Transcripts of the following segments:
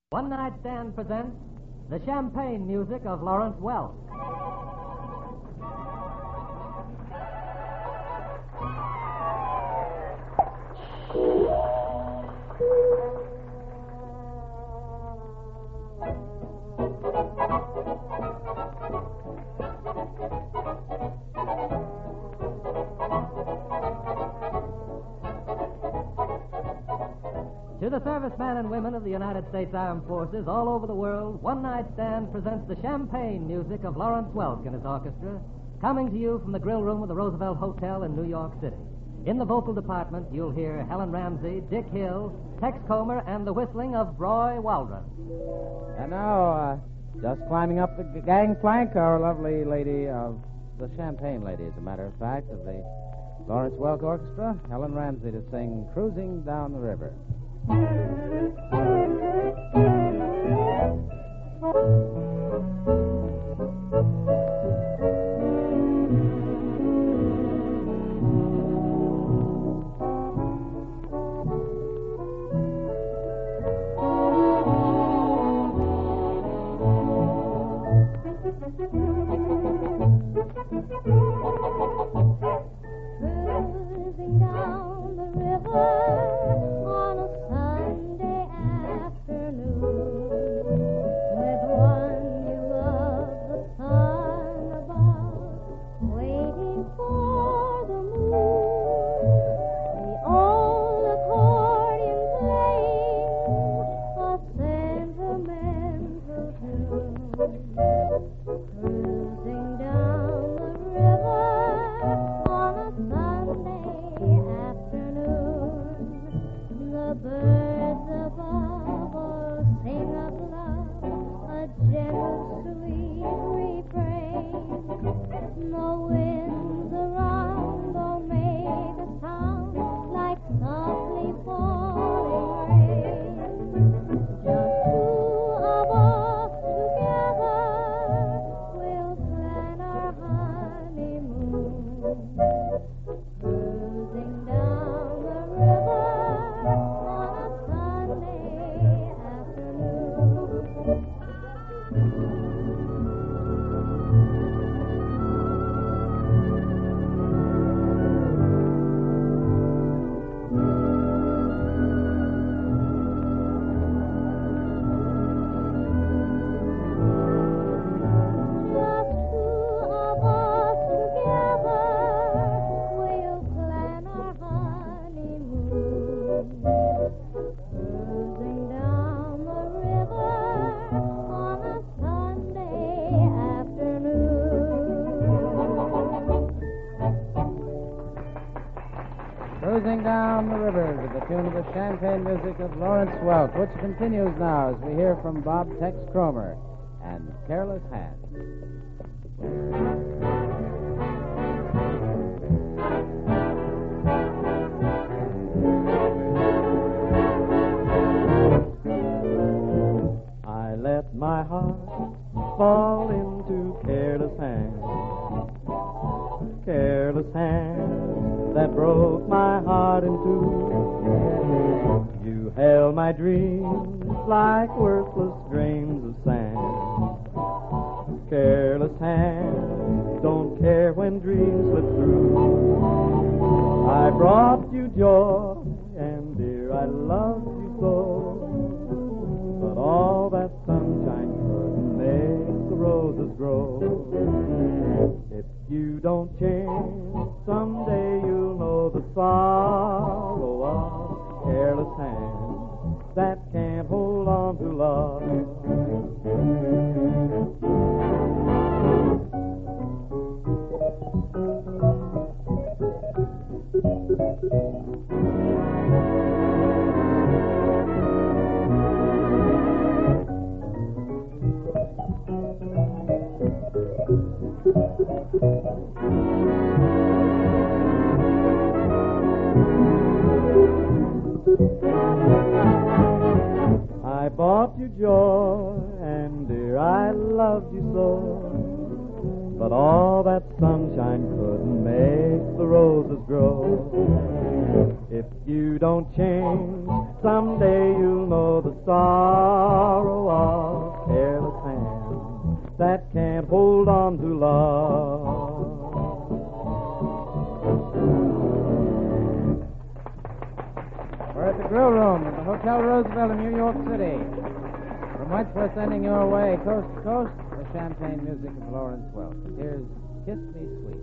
One Night Stand presents the champagne music of Lawrence Welk. To the servicemen and women of the United States Armed Forces all over the world, One Night Stand presents the champagne music of Lawrence Welk and his orchestra, coming to you from the grill room of the Roosevelt Hotel in New York City. In the vocal department, you'll hear Helen Ramsey, Dick Hill, Tex Comer, and the whistling of Roy Waldron. And now, just climbing up the gangplank, our lovely lady of the Champagne Lady, as a matter of fact, of the Lawrence Welk Orchestra, Helen Ramsey, to sing Cruising Down the River. Cruising down the river on a Sunday afternoon, with one you love, the sun above, waiting for the moon, the old accordion playing a sentimental tune. Cruising down the river on a Sunday afternoon, the birds above all sing of love, a gentle, sweet refrain. The winds around don't make a sound like softly falling rain. Just two of us together will plan our honeymoon. Cruising down the river on a Sunday afternoon. Just two of us together will plan our honeymoon. Cruising down the river on a Sunday afternoon. Cruising down the river to the tune of the champagne music of Lawrence Welk, which continues now as we hear from Bob Tex Cromer and Careless Hand. I let my heart fall into careless hands, careless hands that broke my heart in two. You held my dreams like worthless grains of sand. Careless hands don't care when dreams slip through. I brought you joy, and dear, I loved you so. But all that sunshine couldn't make the roses grow. If you don't change, someday you'll know the sorrow of careless hands that can't hold on to love. I bought you joy, and dear, I loved you so. But all that sunshine couldn't make the roses grow. If you don't change, someday you'll know the sorrow that can't hold on to love. We're at the Grill Room at the Hotel Roosevelt in New York City, from whence we're sending your way, coast to coast, the champagne music of Lawrence Welk. Here's Kiss Me Sweet.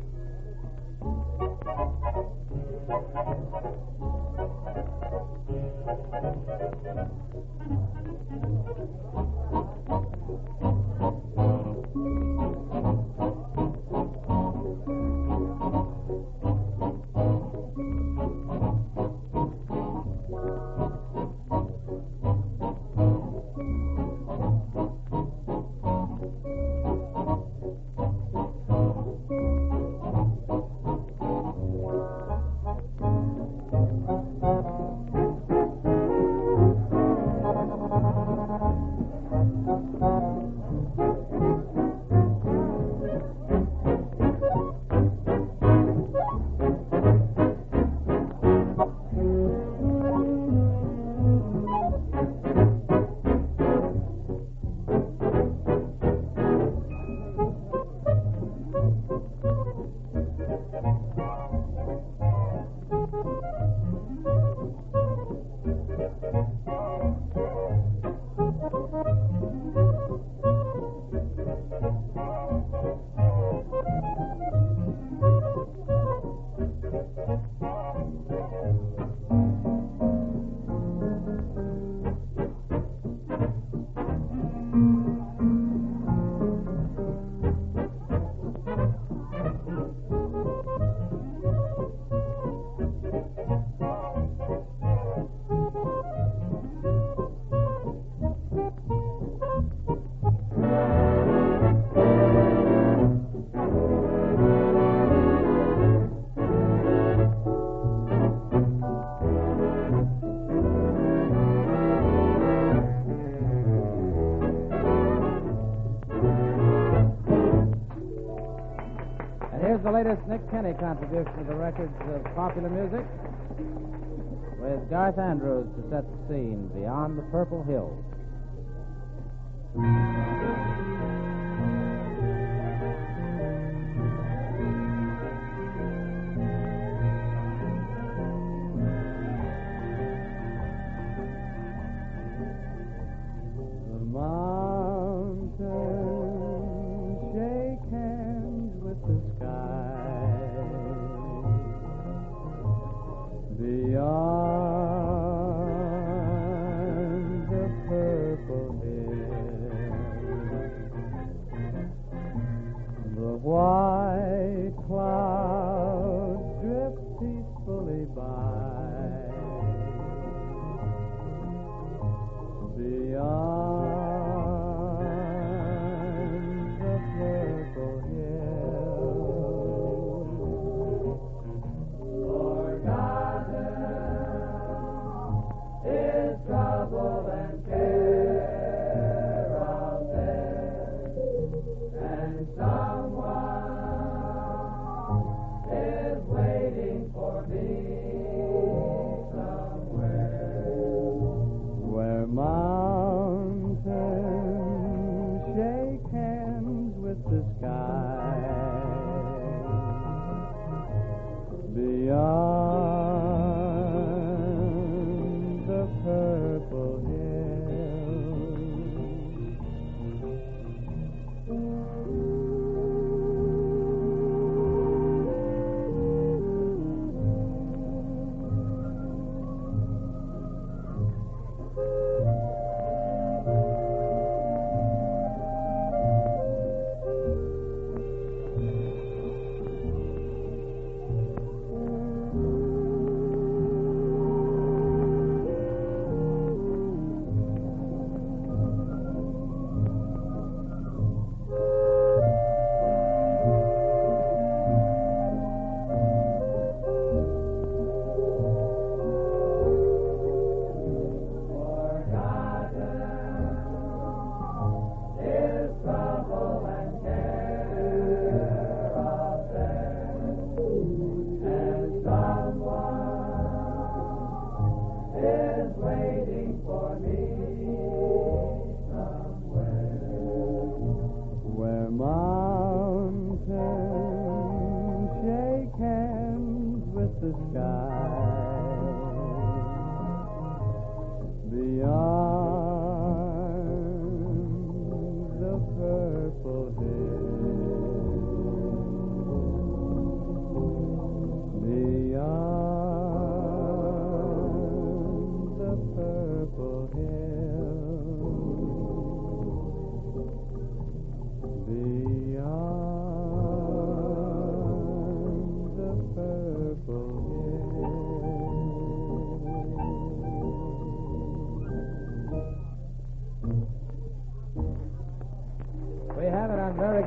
The latest Nick Kenny contribution to the records of popular music, with Garth Andrews to set the scene, Beyond the Purple Hills. The mountains shake hands with the sky. Beyond the purple hills, the white clouds drift peacefully by. Beyond the purple hills, is trouble and care out there, and someone is waiting for me somewhere, where mountains shake hands with the sky. Beyond the purple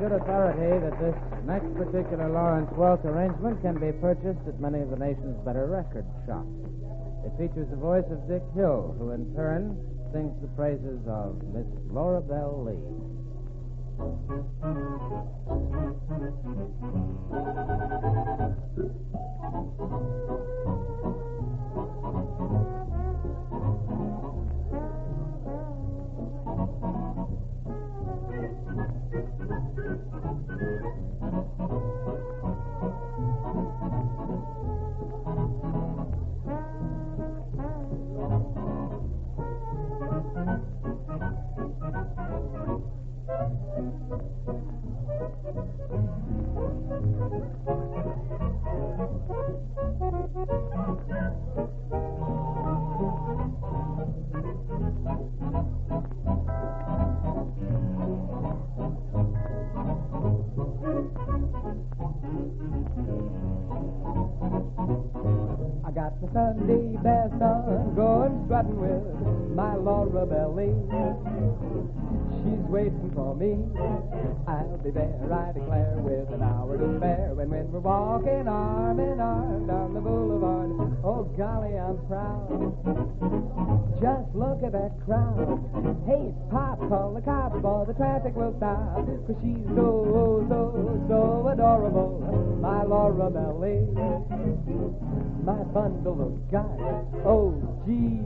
good authority that this next particular Lawrence Welk arrangement can be purchased at many of the nation's better record shops. It features the voice of Dick Hill, who in turn sings the praises of Miss Laura Bell Lee. I got the Sunday best on, going strutting with my Laura Bell Lee. She's waiting for me. I'll be there, I declare, with an hour to spare. When we're walking arm in arm down the boulevard, oh golly, I'm proud. Just look at that crowd. Hey, Pop, call the cops or the traffic will stop. 'Cause she's so adorable, my Laura Bell Lee. My bundle of guys, oh gee.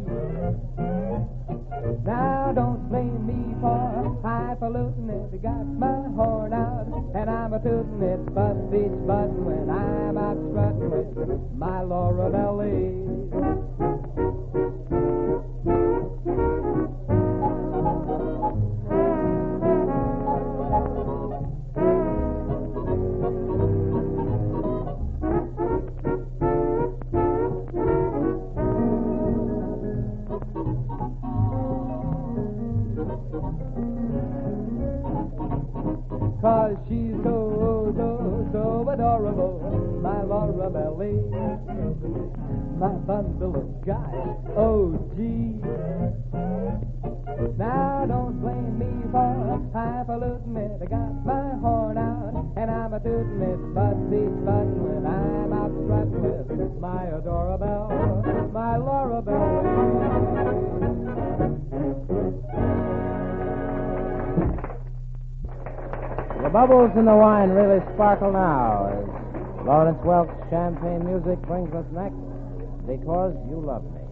Now don't blame me for highfalutin' it. Got my horn out and I'm a tootin' it. Bust each button when I'm out strutting with my Laura Bell Lee. Cause she's so adorable, my Laura Bell Lee. My bundle of guys, oh gee. Now don't blame me for highfalutin' it. I got my horn out and I'm a tootin' it. Bust each button when I'm out strutting with my adorable, my Laura Bell Lee. The bubbles in the wine really sparkle now as Lawrence Welk's champagne music brings us next, Because You Love Me.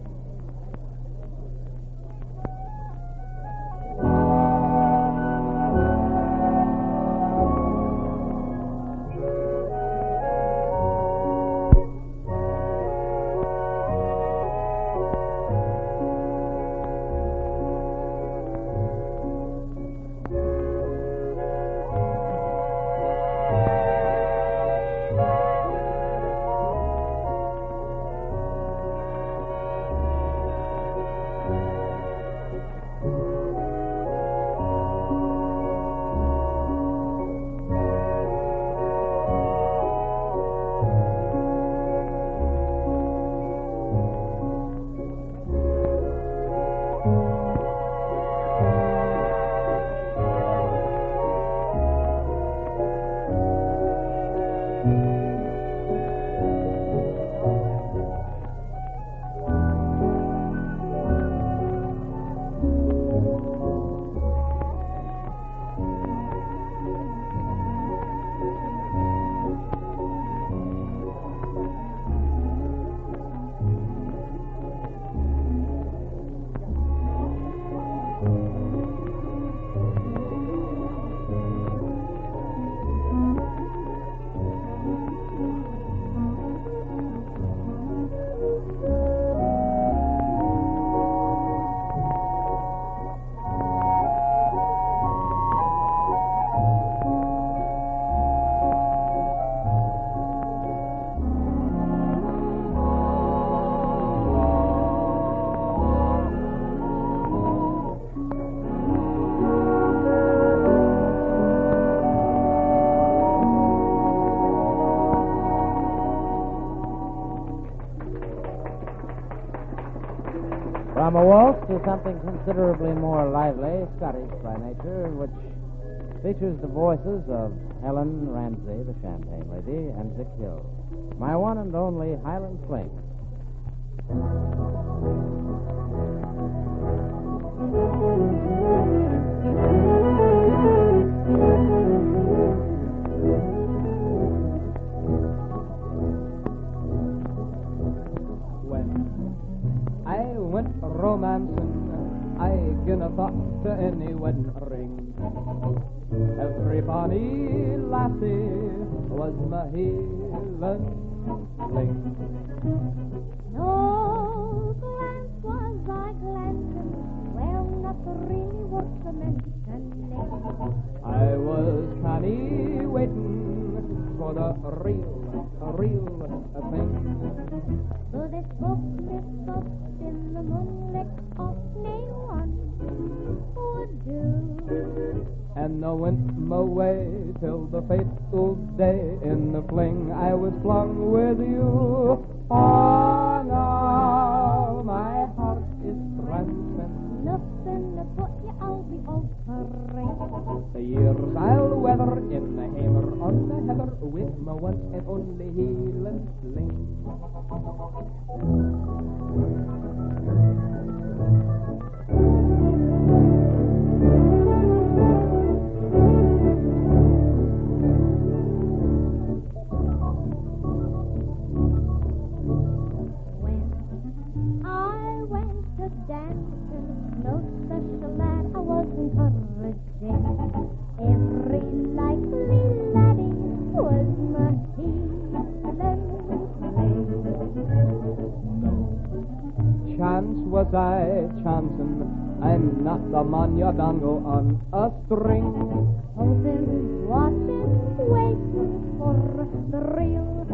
From a waltz to something considerably more lively, Scottish by nature, in which features the voices of Helen Ramsey, the Champagne Lady, and Dick Hill. My one and only Highland Fling. When I went romancing, I gonna thought to any wedding ring. Every bonny lassie was my healing fling. No glance was I glancing, well, not really worth the mentioning. I was canny waiting for the real thing. So this book lit up in the moonlit of no one would do. And I went my way till the fateful day. In the fling I was flung with you. Oh, now my heart is prancing. Nothing to put you, I'll be altering. The years I'll weather in the hammer on the heather with my one and only heel and sling. When I went to dancing, no special lad I was encouraging. Every likely laddie was my healing fling. Chance was I chancing. I'm not the man you done go on a string. Hoping, watching, waiting for the real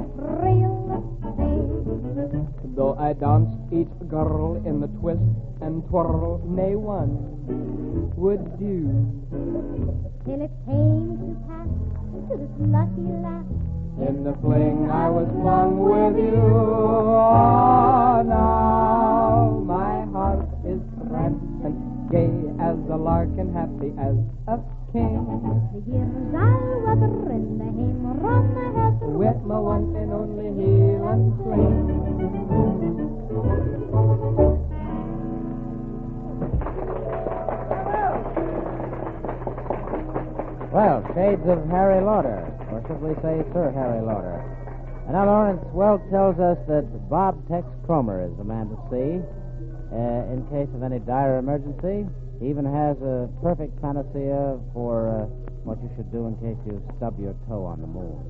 thing. Though I danced each girl in the twist and twirl, nay one would do. Till it came to pass to this lucky lass. In the fling I was flung with you. Oh, now my heart is prancing, gay as a lark and happy as a king. The years I'll weather in the hammer on my head With my one and only heel and fling. Well, shades of Harry Lauder, or should we say Sir Harry Lauder. And now Lawrence Welk tells us that Bob Tex Cromer is the man to see in case of any dire emergency. He even has a perfect panacea for what you should do in case you stub your toe on the moon.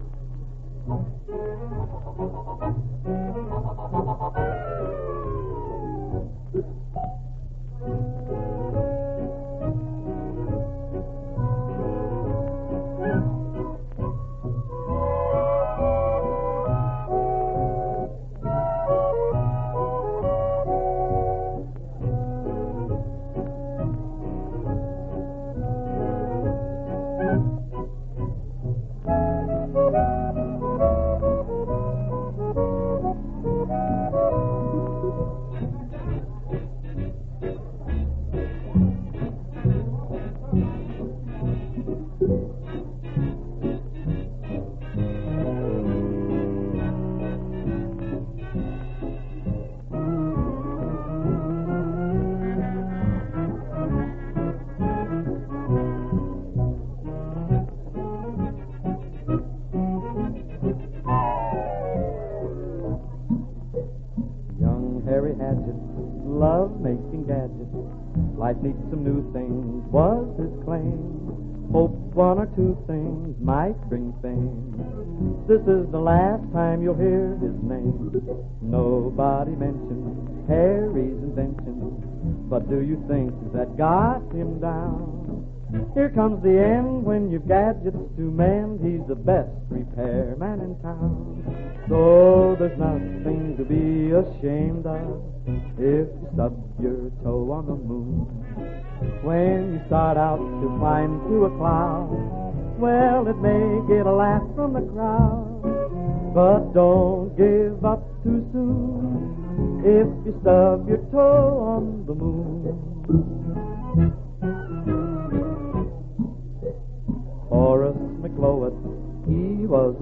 Harry Hatchet, love making gadgets. Life needs some new things, was his claim. Hope one or two things might bring fame. This is the last time you'll hear his name. Nobody mentions Harry's invention, but do you think that got him down? Here comes the end when you've gadgets to mend. He's the best repairman in town. So there's nothing to be ashamed of if you stub your toe on the moon. When you start out to climb to a cloud, well, it may get a laugh from the crowd, but don't give up too soon if you stub your toe on the moon.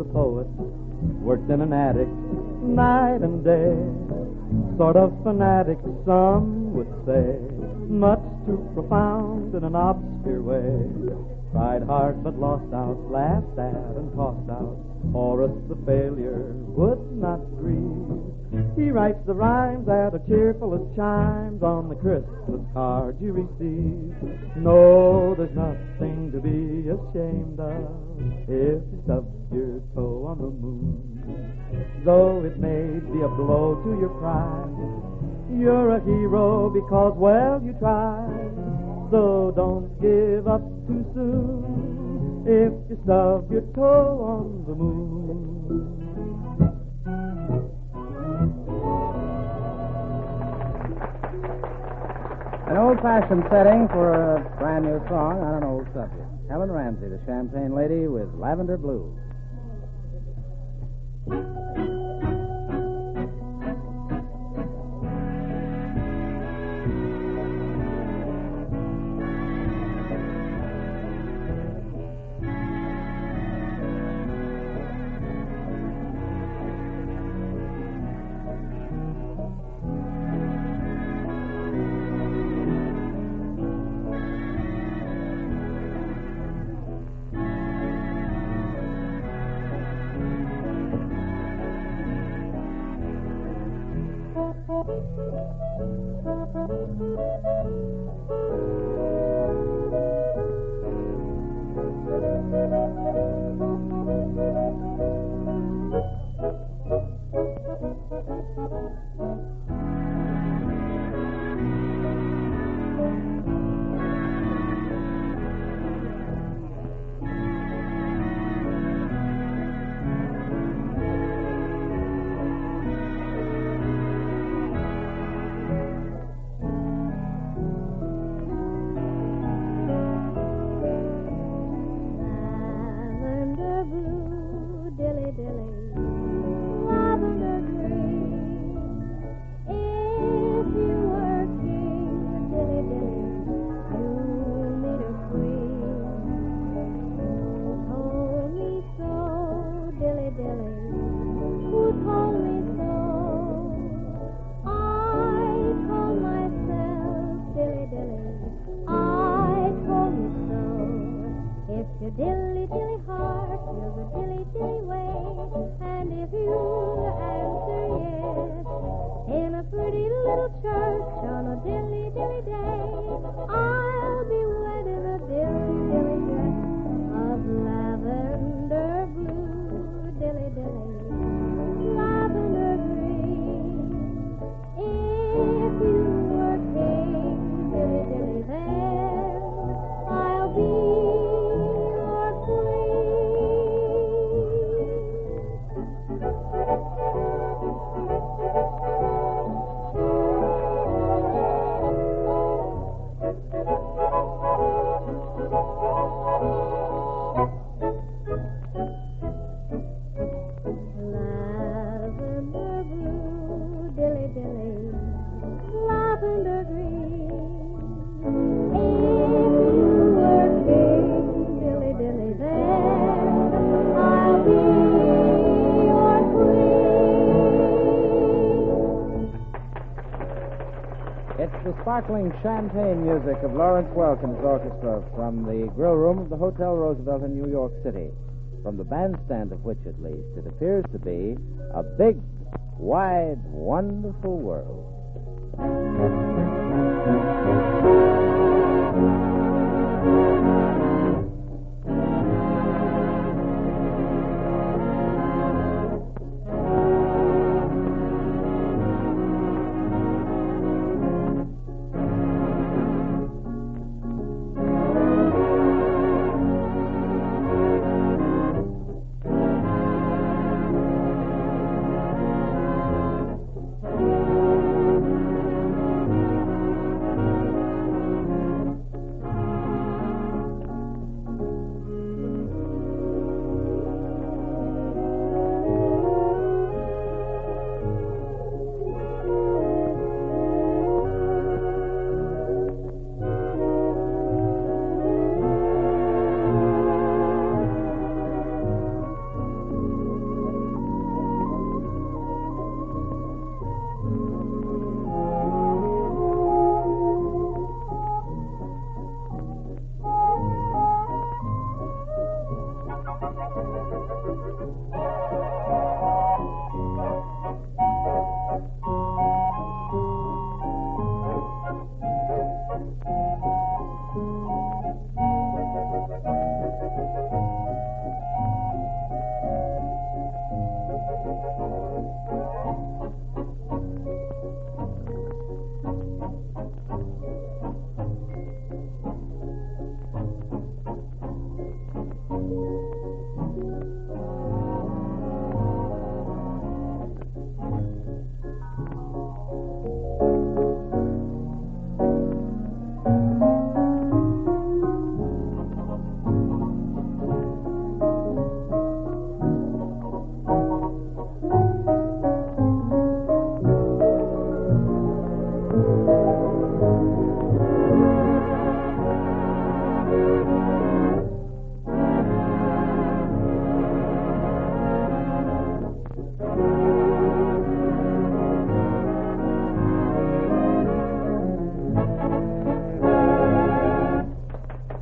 a poet, worked in an attic night and day. Sort of fanatic, some would say, much too profound in an obscure way. Tried hard but lost out, laughed at and tossed out. Horace the failure would not grieve. He writes the rhymes that are cheerful as chimes on the Christmas card you receive. No, there's nothing to be ashamed of if you stub your toe on the moon. Though it may be a blow to your pride, you're a hero because, well, you tried. So don't give up too soon if you stub your toe on the moon. An old-fashioned setting for a brand new song on an old subject. Helen Ramsey, the Champagne Lady, with Lavender Blue. Sparkling champagne music of Lawrence Welk and his orchestra from the grill room of the Hotel Roosevelt in New York City. From the bandstand of which, at least, it appears to be a big, wide, wonderful world.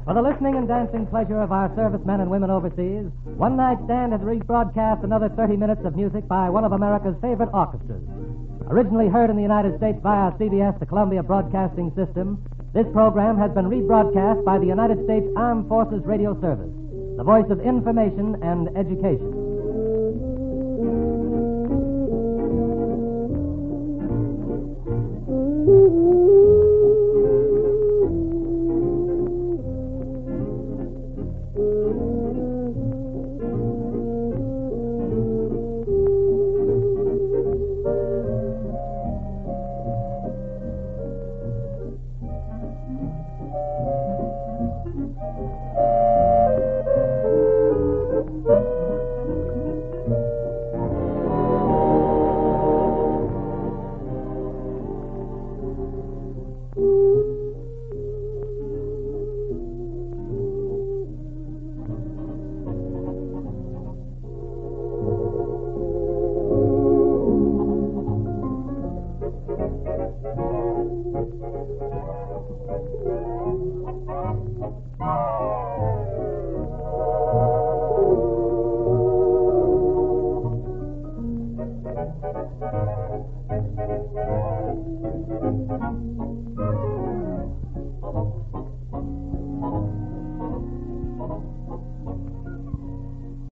For the listening and dancing pleasure of our servicemen and women overseas, One Night Stand has rebroadcast another 30 minutes of music by one of America's favorite orchestras. Originally heard in the United States via CBS, the Columbia Broadcasting System, this program has been rebroadcast by the United States Armed Forces Radio Service, the voice of information and education.